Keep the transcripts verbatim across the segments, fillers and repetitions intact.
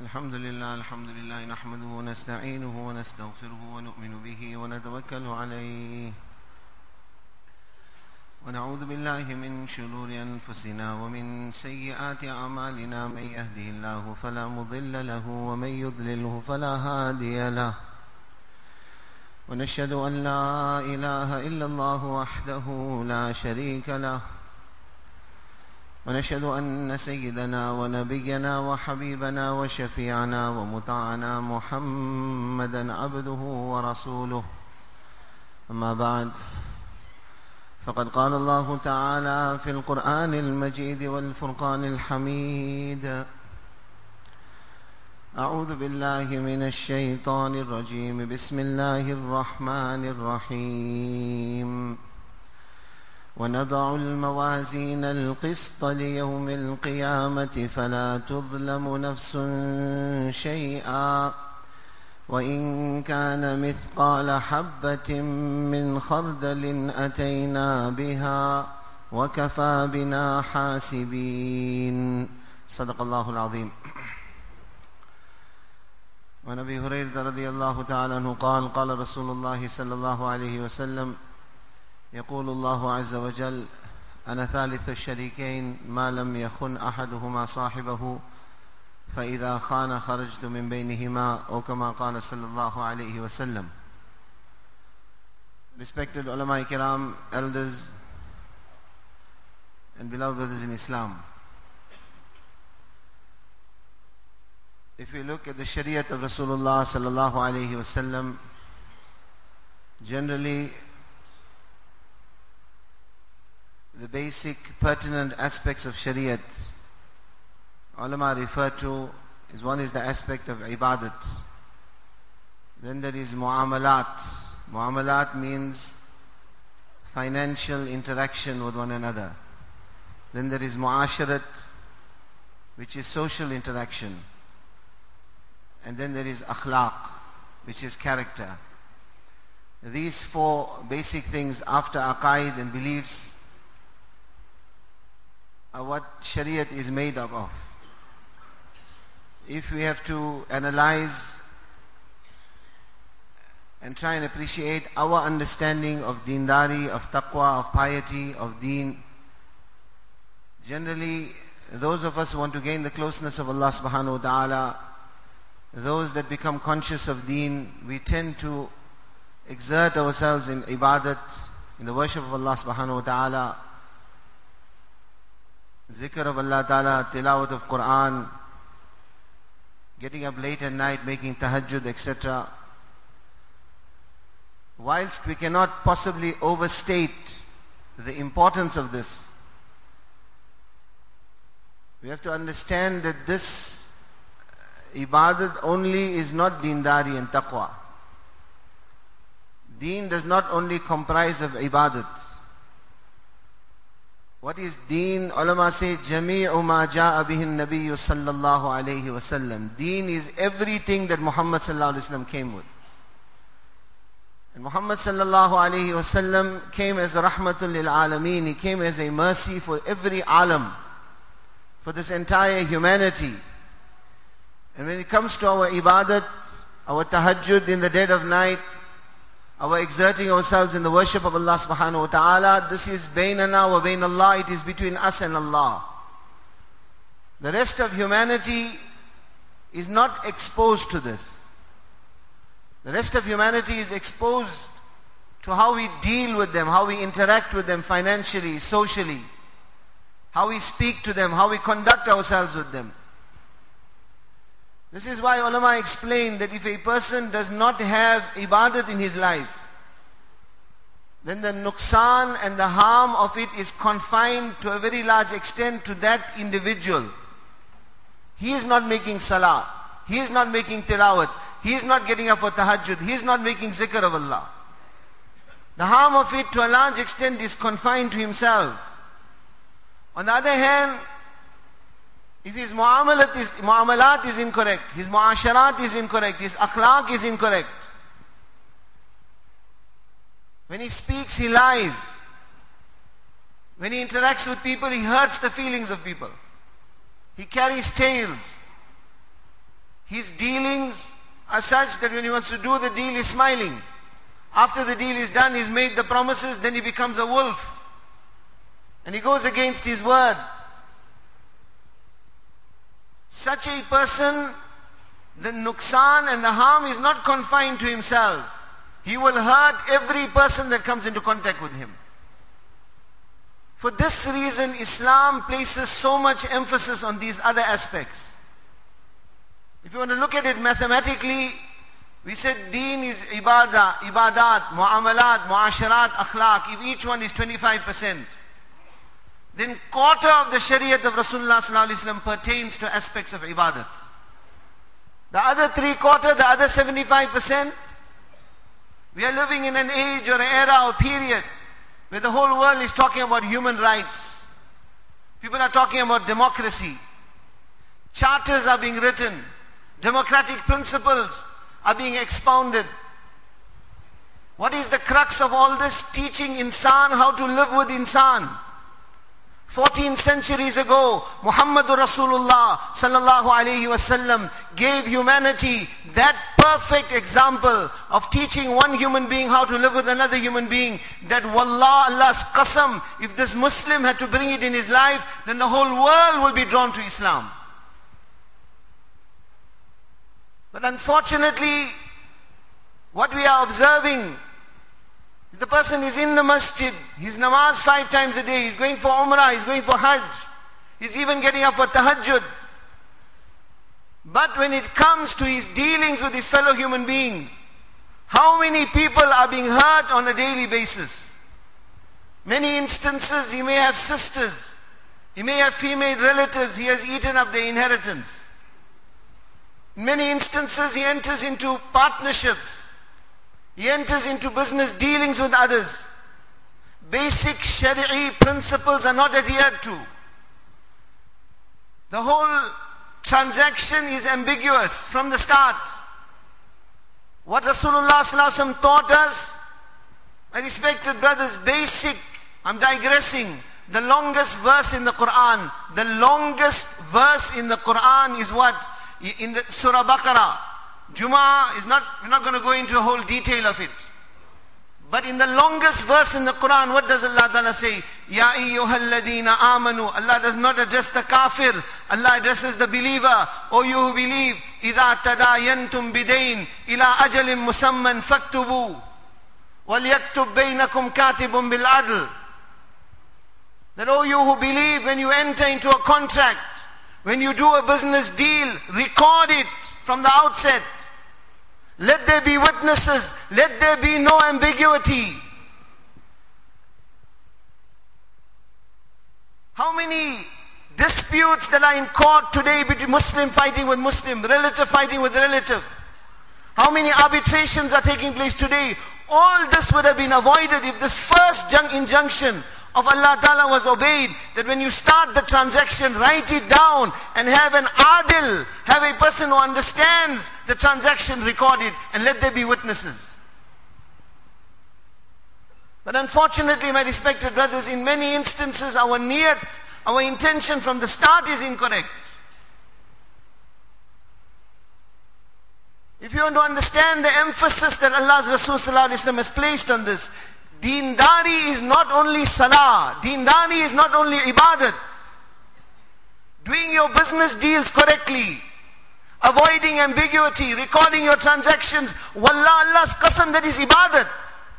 الحمد لله الحمد لله نحمده ونستعينه ونستغفره ونؤمن به ونتوكل عليه ونعوذ بالله من شرور أنفسنا ومن سيئات أعمالنا من يهده الله فلا مضل له ومن يضلله فلا هادي له ونشهد أن لا إله إلا الله وحده لا شريك له ونشهد أن سيدنا ونبينا وحبيبنا وشفيعنا ومطاعنا محمدا عبده ورسوله أما بعد فقد قال الله تعالى في القرآن المجيد والفرقان الحميد أعوذ بالله من الشيطان الرجيم بسم الله الرحمن الرحيم ونضع الموازين القسط ليوم القيامة فلا تظلم نفس شيئا وإن كان مثقال حبة من خردل أتينا بها وكفى بنا حاسبين صدق الله العظيم. وعن أبي هريرة رضي الله تعالى عنه قال قال رسول الله صلى الله عليه وسلم يقول الله عز وجل أنا ثالث الشريكين ما لم يخن أحدهما صاحبه فإذا خان خرجت من بينهما أو كما قال صلى الله عليه وسلم. Respected ulama kiram, elders and beloved brothers in Islam, if we look at the Shariat of Rasulullah sallallahu alayhi wasallam, generally the basic pertinent aspects of Shariat ulama refer to is one is the aspect of ibadat. Then there is muamalat. Muamalat means financial interaction with one another. Then there is muasharat, which is social interaction. And then there is akhlaq, which is character. These four basic things after aqaid and beliefs are what Shariat is made up of. If we have to analyze and try and appreciate our understanding of deendari, of taqwa, of piety, of deen, generally those of us who want to gain the closeness of Allah subhanahu wa ta'ala, those that become conscious of deen, we tend to exert ourselves in ibadat, in the worship of Allah subhanahu wa ta'ala, zikr of Allah ta'ala, tilawat of Quran, getting up late at night, making tahajjud, et cetera. Whilst we cannot possibly overstate the importance of this, we have to understand that this ibadat only is not deendari and taqwa. Deen does not only comprise of ibadat. What is deen? Ulama say, Jami'u ma ja'a bihin nabiyyu sallallahu alayhi wasallam. Deen is everything that Muhammad sallallahu alayhi wasallam came with. And Muhammad sallallahu alayhi wasallam came as a rahmatul lil alameen. He came as a mercy for every alam, for this entire humanity. And when it comes to our ibadat, our tahajjud in the dead of night, our exerting ourselves in the worship of Allah subhanahu wa ta'ala, this is bainana wa bain Allah, it is between us and Allah. The rest of humanity is not exposed to this. The rest of humanity is exposed to how we deal with them, how we interact with them financially, socially, how we speak to them, how we conduct ourselves with them. This is why ulama explain that if a person does not have ibadat in his life, then the nuqsan and the harm of it is confined to a very large extent to that individual. He is not making salah, he is not making tilawat, he is not getting up for tahajjud, he is not making zikr of Allah. The harm of it to a large extent is confined to himself. On the other hand, if his muamalat is, muamalat is incorrect, his muasharat is incorrect, his akhlaq is incorrect, when he speaks, he lies. When he interacts with people, he hurts the feelings of people. He carries tales. his dealings are such that when he wants to do the deal, he's smiling. After the deal is done, he's made the promises, then he becomes a wolf. And he goes against his word. Such a person, the nuqsan and the harm is not confined to himself. He will hurt every person that comes into contact with him. For this reason, Islam places so much emphasis on these other aspects. If you want to look at it mathematically, we said deen is ibadah, ibadat, mu'amalat, mu'asharat, akhlaq. If each one is twenty-five percent, then quarter of the shariat of Rasulullah sallallahu alaihi wasallam pertains to aspects of ibadat. The other three quarter, the other seventy-five percent, we are living in an age or an era or period where the whole world is talking about human rights. People are talking about democracy. Charters are being written. Democratic principles are being expounded. What is the crux of all this? Teaching insan how to live with insan. Fourteen centuries ago, Muhammadur Rasulullah sallallahu alaihi wasallam gave humanity that perfect example of teaching one human being how to live with another human being, that wallah, Allah's qasam, if this Muslim had to bring it in his life, then the whole world will be drawn to Islam. But unfortunately, what we are observing, the person is in the masjid, he's namaz five times a day, he's going for umrah, he's going for hajj, he's even getting up for tahajjud. But when it comes to his dealings with his fellow human beings, how many people are being hurt on a daily basis? Many instances, he may have sisters, he may have female relatives, he has eaten up their inheritance. In many instances, he enters into partnerships. He enters into business dealings with others. Basic Shari'i principles are not adhered to. The whole transaction is ambiguous from the start. What Rasulullah sallallahu alaihi wasallam taught us, my respected brothers, basic, I'm digressing, the longest verse in the Quran, the longest verse in the Quran is what? In the Surah Baqarah. Jummah is not, we're not going to go into a whole detail of it. But in the longest verse in the Quran, what does Allah Ta'ala say? Ya ayyuhalladhina amanu. Allah does not address the kafir. Allah addresses the believer. O you who believe, إِذَا تَدَايَنْتُمْ بِدَيْنٍ إِلَىٰ أَجَلٍ مُسَمًّى فَاكْتُبُوا وَلْيَكْتُبْ بَيْنَكُمْ كَاتِبٌ بِالْعَدْلِ. That O you who believe, when you enter into a contract, when you do a business deal, record it from the outset. Let there be witnesses. Let there be no ambiguity. How many disputes that are in court today between Muslim fighting with Muslim, relative fighting with relative? How many arbitrations are taking place today? All this would have been avoided if this first injunction of Allah Ta'ala was obeyed, that when you start the transaction, write it down and have an adil, have a person who understands the transaction recorded, and let there be witnesses. But unfortunately, my respected brothers, in many instances our niyat, our intention from the start is incorrect. If you want to understand the emphasis that Allah's Rasul Sallallahu Alaihi Wasallam has placed on this, Deendari is not only salah, Deendari is not only ibadat. Doing your business deals correctly, avoiding ambiguity, recording your transactions, wallah, Allah's qasam, that is ibadat.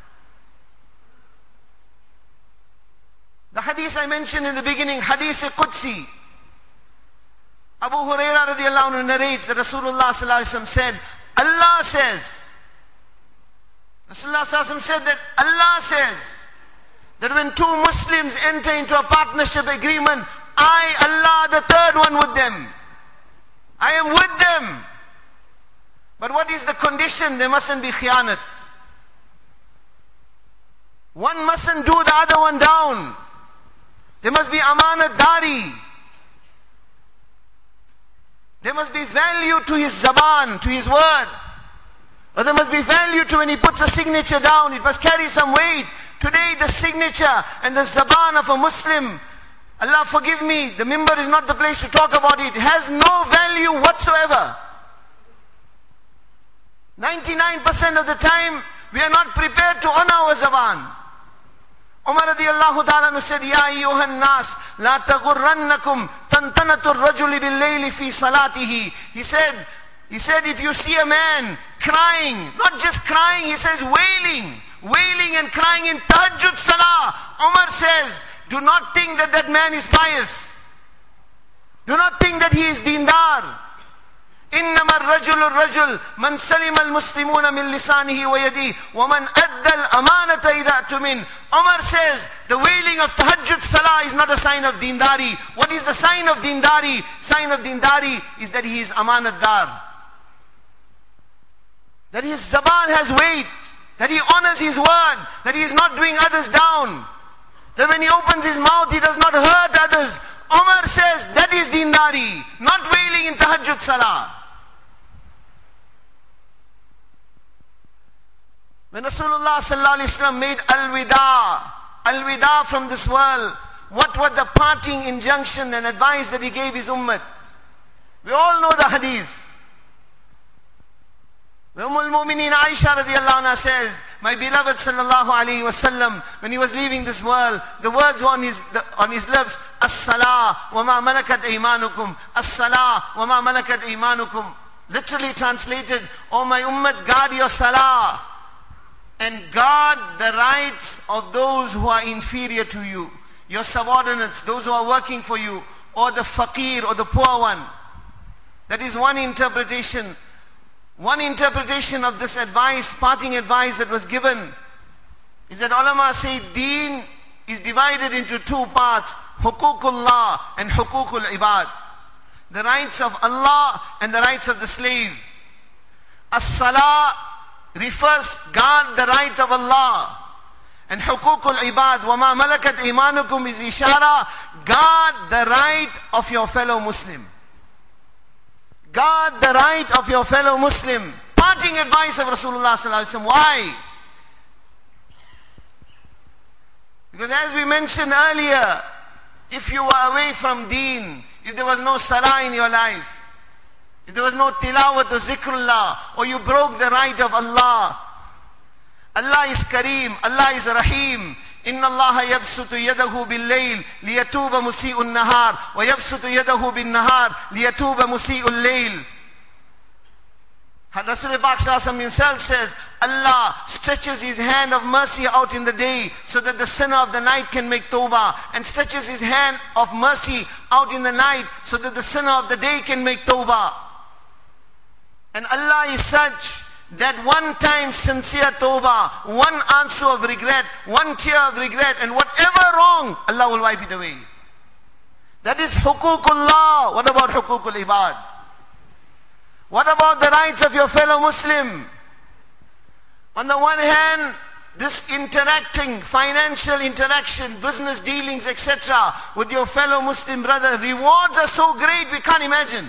The hadith I mentioned in the beginning, hadith Qudsi. Abu Hurairah radiallahu anhu narrates that Rasulullah sallallahu alaihi wasallam said, Allah says, Rasulullah sallallahu alaihi wasallam said that Allah says that when two Muslims enter into a partnership agreement, I, Allah, the third one with them. I am with them. But what is the condition? There mustn't be khiyanat. One mustn't do the other one down. There must be amanat dari. There must be value to his zaban, to his word. Or there must be value to when he puts a signature down. It must carry some weight. Today the signature and the zaban of a Muslim, Allah forgive me, the mimbar is not the place to talk about it, has no value whatsoever. ninety-nine percent of the time, we are not prepared to honor our zaban. Umar radiyallahu ta'ala said, Ya ayyuhan nas, la taghurrannakum tantanatu ar-rajuli bil-layli fi salatihi. He said, he said, if you see a man crying, not just crying, he says wailing, wailing and crying in tahajjud salah. Umar says, do not think that that man is pious. Do not think that he is dindar. إنما الرجل الرجل من سلم المسلمون من لسانه ويده ومن أدى الأمانة إذا أتمن. Umar says the wailing of tahajjud salah is not a sign of dindari. What is the sign of dindari? Sign of dindari is that he is amanat dar. That his zaban has weight. That he honors his word. That he is not doing others down. That when he opens his mouth he does not hurt others. Umar says that is dindari. Not wailing in tahajjud salah. When Rasulullah sallallahu alaihi wasallam made al-wida, al-wida from this world, what were the parting injunction and advice that he gave his ummah? We all know the hadith. Umm al-Mu'mineen Aisha radiyallahu anha says, my beloved sallallahu alaihi wasallam, when he was leaving this world, the words were on his, the, on his lips, as-salah wa ma malakat aymanukum, as-salah wa ma malakat aymanukum. Literally translated, oh my ummah, guard your salah and guard the rights of those who are inferior to you, your subordinates, those who are working for you, or the faqir or the poor one. That is one interpretation. One interpretation of this advice, parting advice that was given, is that ulama say deen is divided into two parts, huququllah and huququl ibad. The rights of Allah and the rights of the slave. As-salah refers, guard the right of Allah. And huququl ibad, wa ma malakat imanukum is ishara, guard the right of your fellow Muslim. Guard the right of your fellow Muslim. Parting advice of Rasulullah sallallahu alaihi wasallam. Why? Because as we mentioned earlier, if you were away from deen, if there was no salah in your life, if there was no tilawat or zikrullah, or you broke the right of Allah, Allah is Kareem, Allah is Rahim. إن الله يبسط يده بالليل ليتوب مسيء النهار ويبسط يده بالنهار ليتوب مسيء الليل. Rasul Pak himself says, Allah stretches his hand of mercy out in the day so that the sinner of the night can make tawbah, and stretches his hand of mercy out in the night so that the sinner of the day can make tawbah. And Allah is such that one time sincere tawbah, one answer of regret, one tear of regret, and whatever wrong, Allah will wipe it away. That is huququllah. What about huququl ibad? What about the rights of your fellow Muslim? On the one hand, this interacting, financial interaction, business dealings, et cetera with your fellow Muslim brother, rewards are so great we can't imagine.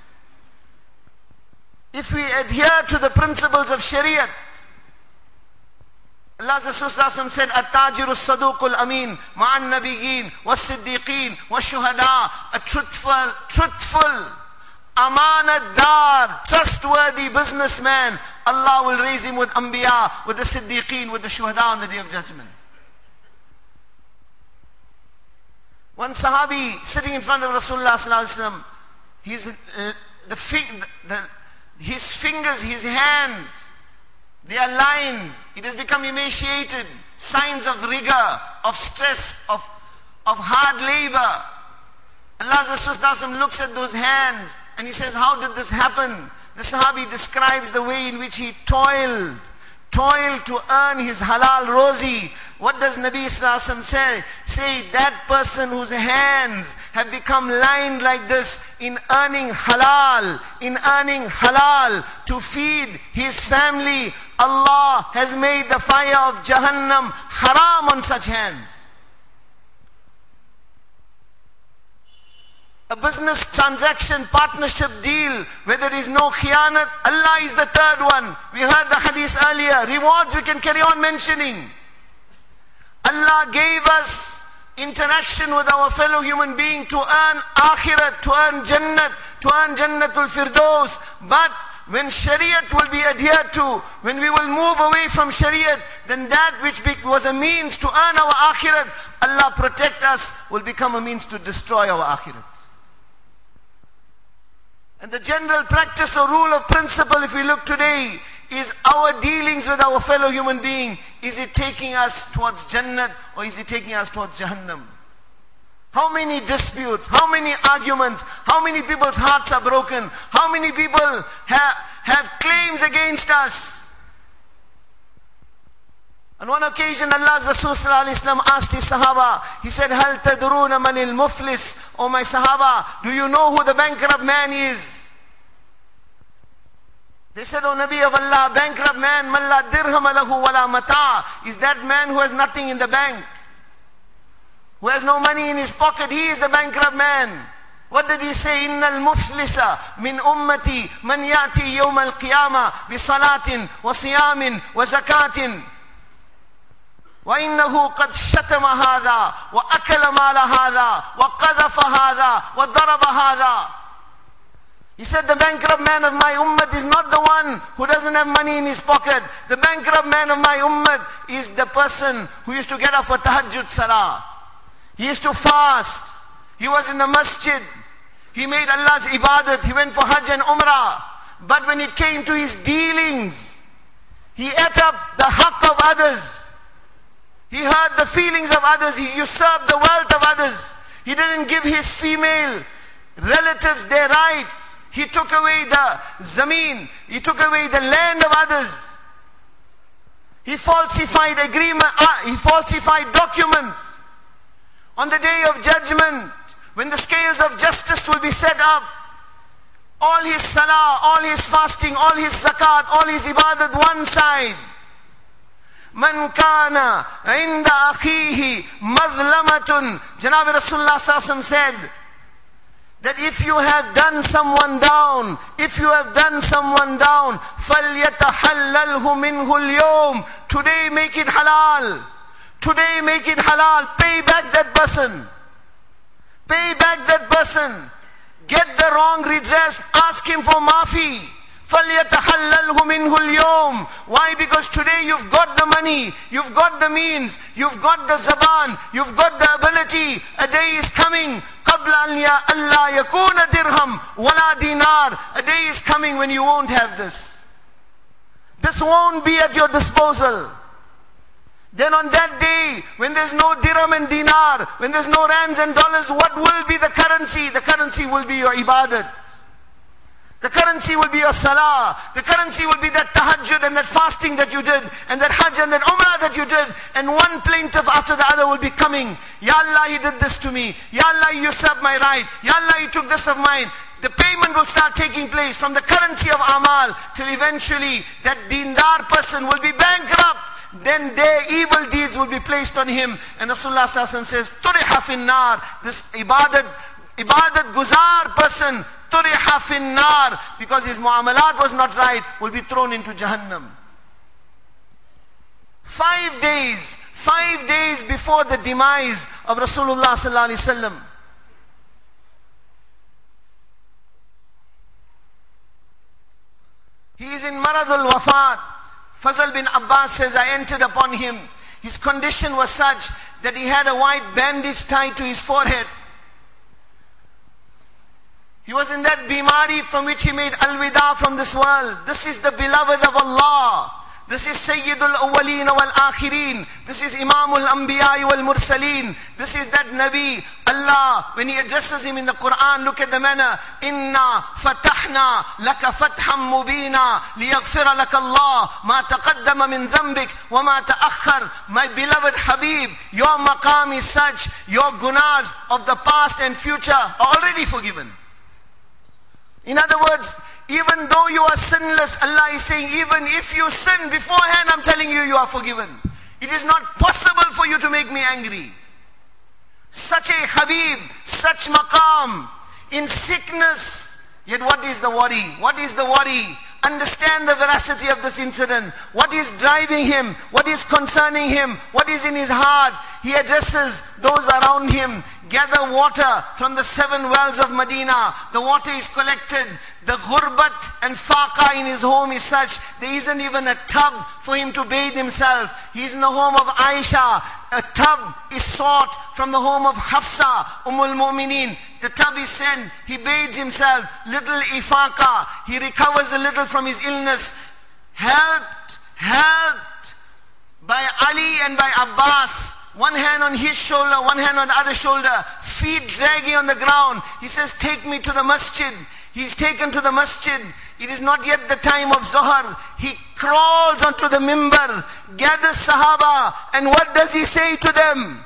If we adhere to the principles of Shariah, Allah's Rasul said, At-tajiru as-saduqul amin, ma'an nabiyyin, was-siddiqeen, was-shuhada, a truthful, truthful, amanat-dar, trustworthy businessman, Allah will raise him with anbiya, with the siddiqeen, with the shuhada on the day of judgment. One sahabi sitting in front of Rasulullah sallallahu alaihi wasallam, his, uh, the, fig, the His fingers, his hands, they are lines. It has become emaciated. Signs of rigor, of stress, of, of hard labor. Allah's Rasul looks at those hands and he says, how did this happen? The Sahabi describes the way in which he toiled. Toiled to earn his halal rozi. What does Nabi Sallallahu say? Say that person whose hands have become lined like this in earning halal, in earning halal to feed his family, Allah has made the fire of Jahannam haram on such hands. A business transaction, partnership deal, where there is no khiyanat, Allah is the third one. We heard the hadith earlier. Rewards we can carry on mentioning. Allah gave us interaction with our fellow human being to earn akhirat, to earn jannat, to earn jannatul firdaus. But when Shariat will be adhered to, when we will move away from Shariat, then that which was a means to earn our akhirat, Allah protect us, will become a means to destroy our akhirat. And the general practice or rule of principle, if we look today, is our dealings with our fellow human being. Is it taking us towards Jannat or is it taking us towards Jahannam? How many disputes, how many arguments, how many people's hearts are broken, how many people have, have claims against us? On one occasion, Allah's Rasul sallallahu alaihi wasallam asked his Sahaba, he said, Hal tadruna manil muflis? Oh my Sahaba, do you know who the bankrupt man is? They said, oh Nabi of Allah, bankrupt man, man la dirham lahu wala mata, is that man who has nothing in the bank, who has no money in his pocket. He is the bankrupt man. What did he say? Innal muflisa min ummati man yati yawm al-qiyamah bi salatin wa siyamin wa zakatin wa innahu qad shatama hadha wa akala mala hadha wa qadhafa hadha wa daraba hadha. He said, the bankrupt man of my ummah is not the one who doesn't have money in his pocket. The bankrupt man of my ummah is the person who used to get up for tahajjud salah. He used to fast. He was in the masjid. He made Allah's ibadat. He went for hajj and umrah. But when it came to his dealings, he ate up the haqq of others. He hurt the feelings of others. He usurped the wealth of others. He didn't give his female relatives their right. He took away the zameen. He took away the land of others. He falsified agreement. Uh, he falsified documents. On the day of judgment, when the scales of justice will be set up, all his salah, all his fasting, all his zakat, all his ibadat one side. Man kana inda akhihi madlamatun. Janab Rasulullah sallallahu alaihi wasallam said that if you have done someone down, if you have done someone down, فَلْيَتَحَلَّلْهُ مِنْهُ الْيَوْمِ. Today make it halal. Today make it halal. Pay back that person. Pay back that person. Get the wrong redress. Ask him for maafi. فَلْيَتَحَلَّلْهُ مِنْهُ الْيَوْمِ. Why? Because today you've got the money, you've got the means, you've got the zaban, you've got the ability. A day is coming. قَبْلَ أَنْ أَلَّا يَكُونَ دِرْهَمْ وَلَا dinar. A day is coming when you won't have this. This won't be at your disposal. Then on that day, when there's no dirham and dinar, when there's no rands and dollars, what will be the currency? The currency will be your ibadat. The currency will be your salah. The currency will be that tahajjud and that fasting that you did, and that hajj and that umrah that you did. And one plaintiff after the other will be coming. Ya Allah, he did this to me. Ya Allah, he usurped my right. Ya Allah, he took this of mine. The payment will start taking place from the currency of amal, till eventually that dindar person will be bankrupt. Then their evil deeds will be placed on him. And Rasulullah sallallahu alaihi wasallam says, Turiha fin nar. This ibadat, ibadat guzar person, Turiha fin nar, because his muamalat was not right, will be thrown into Jahannam. Five days, five days before the demise of Rasulullah sallallahu alaihi wasallam, he is in Maradul Wafat. Fazl bin Abbas says, I entered upon him. His condition was such that he had a white bandage tied to his forehead. He was in that bimari from which he made al-wida from this world. This is the beloved of Allah. This is Sayyidul Awwaleen wal Akhirin. This is Imamul Anbiya wal Mursaleen. This is that Nabi. Allah, when he addresses him in the Quran, look at the manner. Inna fatahna laka fatham mubina liyaghfira laka Allah ma taqaddama min dhanbik wa ma ta'akhkhar. My beloved Habib, your maqam is such, your gunas of the past and future are already forgiven. In other words, even though you are sinless, Allah is saying, even if you sin beforehand, I'm telling you, you are forgiven. It is not possible for you to make me angry. Such a Habib, such maqam, in sickness. Yet what is the worry? What is the worry? Understand the veracity of this incident. What is driving him? What is concerning him? What is in his heart? He addresses those around him. Gather water from the seven wells of Medina. The water is collected. The ghurbat and faqa in his home is such, there isn't even a tub for him to bathe himself. He's in the home of Aisha. A tub is sought from the home of Hafsa, Ummul Mu'mineen. The tub is sent. He bathes himself. Little ifaqa. He recovers a little from his illness. Helped, helped by Ali and by Abbas. One hand on his shoulder, one hand on the other shoulder. Feet dragging on the ground. He says, take me to the masjid. He's taken to the masjid. It is not yet the time of Zohar. He crawls onto the mimbar, gathers Sahaba, and what does he say to them?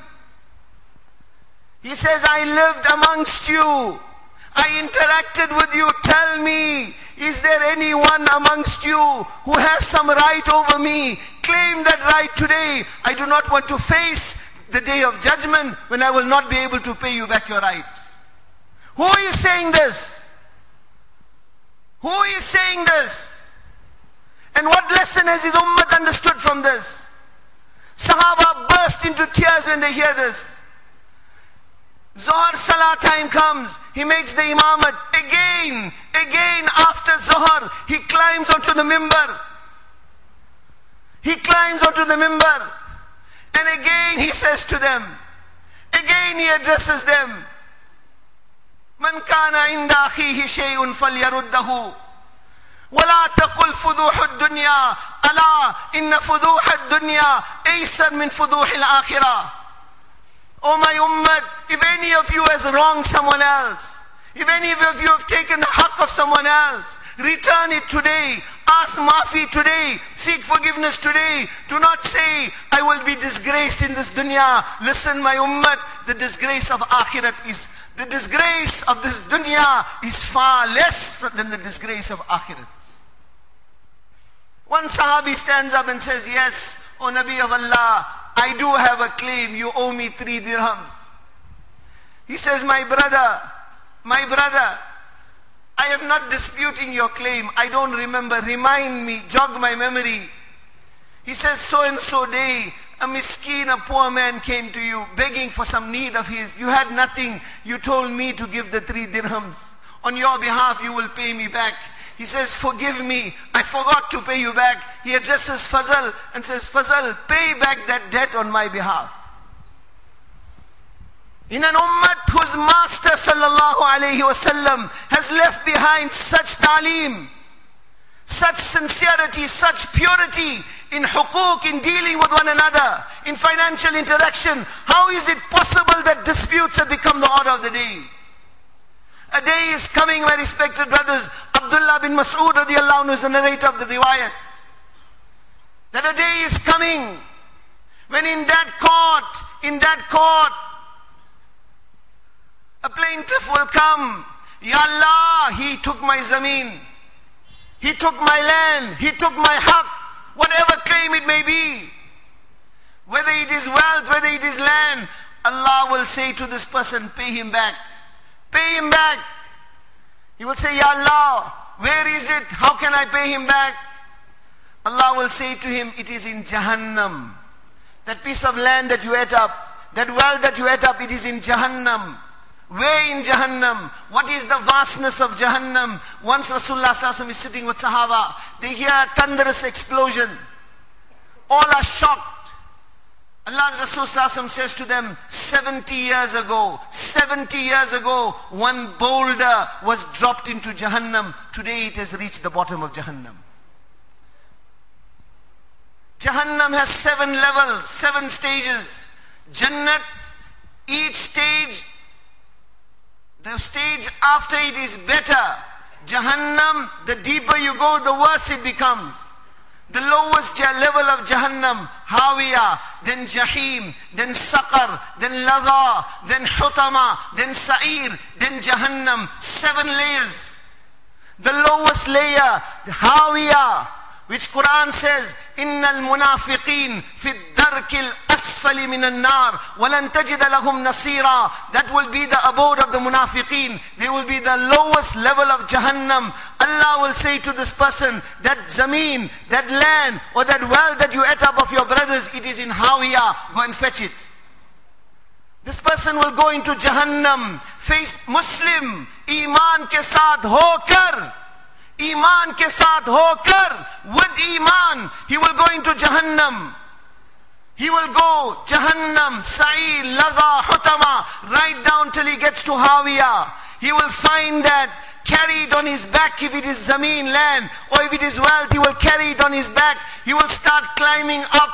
He says, I lived amongst you. I interacted with you. Tell me, is there anyone amongst you who has some right over me? Claim that right today. I do not want to face the day of judgment when I will not be able to pay you back your right. Who is saying this? Who is saying this? And what lesson has his ummah understood from this? Sahaba burst into tears when they hear this. Zohar Salah time comes. He makes the imamat. Again, again after Zohar, he climbs onto the mimbar. He climbs onto the mimbar. And again he says to them, again he addresses them, Man kana inda akhihi shay'un falyaruddahu. ولا تقل فضوح الدنيا ألا إن فضوح الدنيا أيسر من فضوح الآخرة. Oh my ummah, if any of you has wronged someone else, if any of you have taken the haqq of someone else, return it today. Ask maafi today. Seek forgiveness today. Do not say, I will be disgraced in this dunya. Listen my ummah, the disgrace of akhirat is, the disgrace of this dunya is far less than the disgrace of akhirat. One Sahabi stands up and says, yes, O Nabi of Allah, I do have a claim. You owe me three dirhams. He says, my brother, my brother, I am not disputing your claim. I don't remember. Remind me, jog my memory. He says, so and so day, a miskin, a poor man came to you, begging for some need of his. You had nothing. You told me to give the three dirhams. On your behalf, you will pay me back. He says, forgive me, I forgot to pay you back. He addresses Fazal and says, Fazal, pay back that debt on my behalf. In an ummah whose master sallallahu alayhi wasallam has left behind such ta'aleem, such sincerity, such purity in huquq, in dealing with one another, in financial interaction, how is it possible that disputes have become the order of the day? A day is coming, my respected brothers. Abdullah bin Mas'ud radiallahu anhu is the narrator of the riwayat. That a day is coming when in that court, in that court, a plaintiff will come. Ya Allah, he took my zameen. He took my land. He took my haqq. Whatever claim it may be. Whether it is wealth, whether it is land, Allah will say to this person, pay him back. Pay him back. He will say, Ya Allah, where is it? How can I pay him back? Allah will say to him, it is in Jahannam. That piece of land that you ate up, that well that you ate up, it is in Jahannam. Where in Jahannam? What is the vastness of Jahannam? Once Rasulullah sallallahu alaihi wasallam is sitting with Sahaba, they hear a thunderous explosion. All are shocked. Allah's Rasul sallallahu alaihi wasallam says to them, seventy years ago, seventy years ago, one boulder was dropped into Jahannam. Today it has reached the bottom of Jahannam. Jahannam has seven levels, seven stages. Jannat, each stage, the stage after it is better. Jahannam, the deeper you go, the worse it becomes. The lowest level of Jahannam, Hawiya, then Jahim, then Saqar, then Ladha, then Hutama, then Sa'ir, then Jahannam. Seven layers. The lowest layer, Hawiya, which Quran says, Innal munafiqeen fi darkil asfali minan nar walan tajida lahum nasira. That will be the abode of the munafiqeen. They will be the lowest level of Jahannam. Allah will say to this person, that zameen, that land, or that well that you ate up of your brothers, it is in Hawiya. Go and fetch it. This person will go into Jahannam, face Muslim, Iman ke saath hokar. Iman ke saath hokar, with Iman, he will go into Jahannam. He will go Jahannam, Sa'ir, Laza, Hutama, right down till he gets to Hawiya. He will find that carried on his back, if it is Zameen, land, or if it is wealth, he will carry it on his back. He will start climbing up.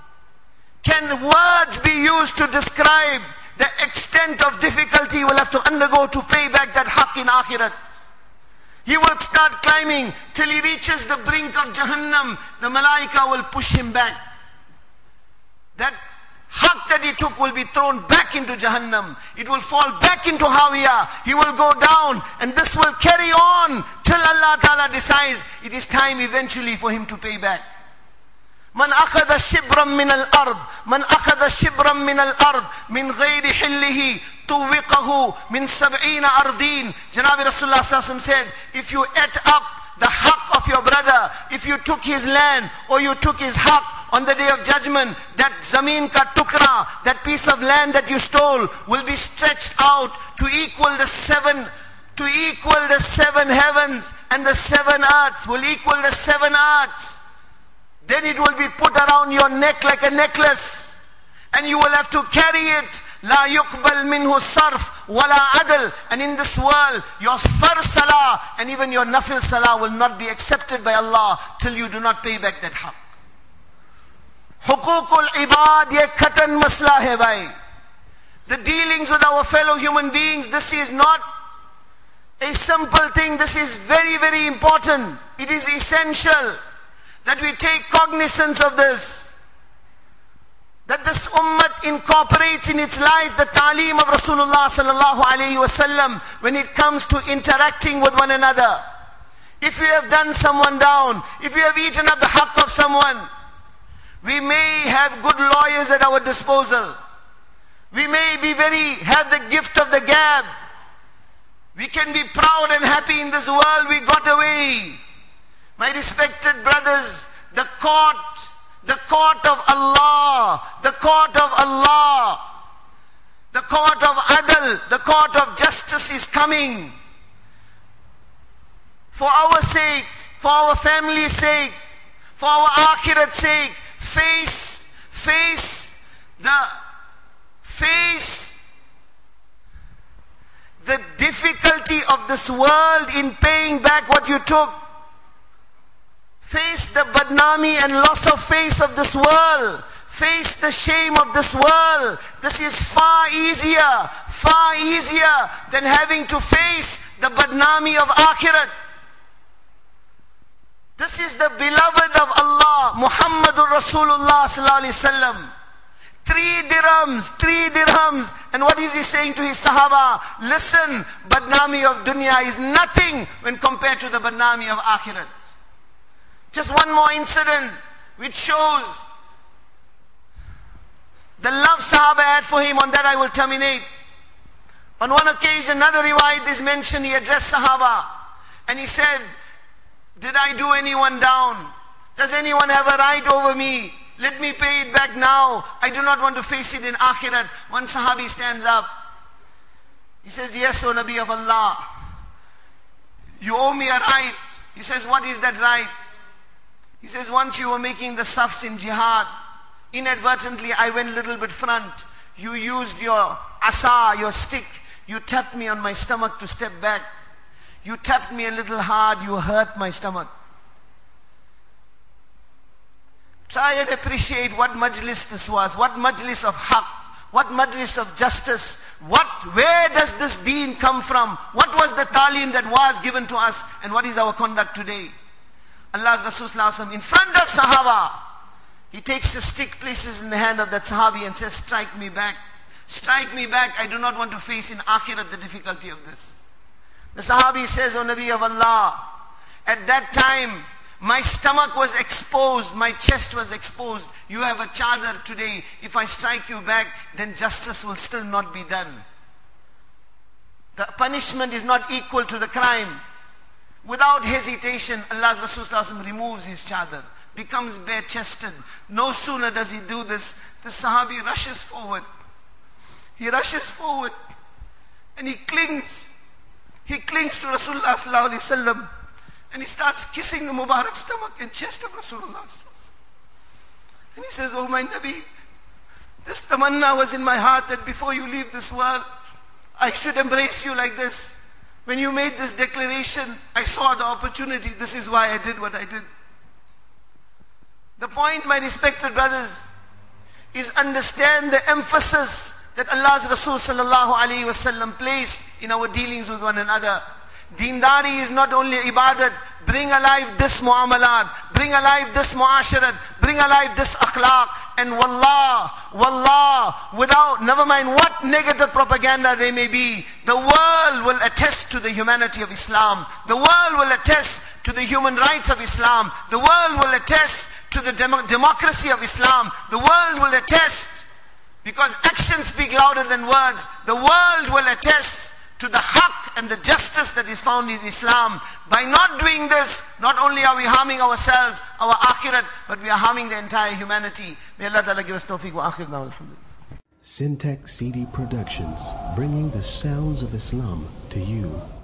Can words be used to describe the extent of difficulty he will have to undergo to pay back that haqq in akhirat? He will start climbing till he reaches the brink of Jahannam. The malaika will push him back. That haqq that he took will be thrown back into Jahannam. It will fall back into Hawiya. He will go down, and this will carry on till Allah Ta'ala decides it is time eventually for him to pay back. Man akhadha shibram min al-ard, man akhadha shibram min al-ard, min ghayri hillihi, tuwiqahu min sab'ina ardin. Janabi Rasulullah Sallallahu Alaihi Wasallam said, if you ate up the haqq of your brother, if you took his land or you took his haqq, on the day of judgment, that zameen ka tukra, that piece of land that you stole, will be stretched out to equal the seven, to equal the seven heavens, and the seven earths will equal the seven earths. Then it will be put around your neck like a necklace, and you will have to carry it. La yuqbal minhu sarf wala adl. And in this world, your far salah and even your nafil salah will not be accepted by Allah till you do not pay back that haqq. Huququl ibad, ye khatan masla hai bhai. The dealings with our fellow human beings, this is not a simple thing. This is very, very important. It is essential that we take cognizance of this. That this ummah incorporates in its life the ta'aleem of Rasulullah sallallahu alayhi wasallam when it comes to interacting with one another. If you have done someone down, if you have eaten up the haqq of someone, we may have good lawyers at our disposal. We may be very, have the gift of the gab. We can be proud and happy in this world we got away. My respected brothers, the court, the court of Allah, the court of Allah, the court of Adl, the court of justice is coming. For our sakes, for our family's sake, for our akhirat's sake, face, face the, face the difficulty of this world in paying back what you took. Face the badnami and loss of face of this world. Face the shame of this world. This is far easier, far easier than having to face the badnami of akhirat. This is the beloved of Allah, Muhammadur Rasulullah sallallahu alaihi wasallam. Three dirhams, three dirhams. And what is he saying to his sahaba? Listen, badnami of dunya is nothing when compared to the badnami of akhirat. Just one more incident which shows the love sahaba had for him. On that I will terminate. On one occasion, another riwayat is mentioned, he addressed sahaba and he said, did I do anyone down? Does anyone have a right over me? Let me pay it back now. I do not want to face it in akhirat. One sahabi stands up. He says, yes, O Nabi of Allah. You owe me a right. He says, what is that right? He says, once you were making the safs in jihad, inadvertently I went a little bit front. You used your asa, your stick. You tapped me on my stomach to step back. You tapped me a little hard, you hurt my stomach. Try and appreciate what majlis this was, what majlis of haqq, what majlis of justice, what, where does this deen come from? What was the ta'aleem that was given to us, and what is our conduct today? Allah's Rasul sallallahu alaihi wasallam, in front of Sahaba, he takes a stick, places in the hand of that Sahabi and says, strike me back. Strike me back. I do not want to face in akhirat the difficulty of this. The Sahabi says, O Nabi of Allah, at that time, my stomach was exposed, my chest was exposed. You have a chadar today. If I strike you back, then justice will still not be done. The punishment is not equal to the crime. Without hesitation, Allah's Rasul removes his chadar, becomes bare-chested. No sooner does he do this, the Sahabi rushes forward. He rushes forward and he clings. He clings to Rasulullah sallallahu alaihi wasallam And he starts kissing the Mubarak stomach and chest of Rasulullah. And he says, oh my Nabi, this tamanna was in my heart that before you leave this world, I should embrace you like this. When you made this declaration, I saw the opportunity. This is why I did what I did. The point, my respected brothers, is understand the emphasis that Allah's Rasul sallallahu alayhi wa sallam placed in our dealings with one another. Deendari is not only ibadat. Bring alive this muamalat, bring alive this muasharat, bring alive this akhlaq. And wallah, wallah, without, never mind what negative propaganda there may be, the world will attest to the humanity of Islam. The world will attest to the human rights of Islam. The world will attest to the dem- democracy of Islam. The world will attest, because actions speak louder than words. The world will attest to the haqq and the justice that is found in Islam. By not doing this, not only are we harming ourselves, our akhirat, but we are harming the entire humanity. May Allah Ta'ala give us tawfiq wa akhir now, alhamdulillah. Syntax C D Productions, bringing the sounds of Islam to you.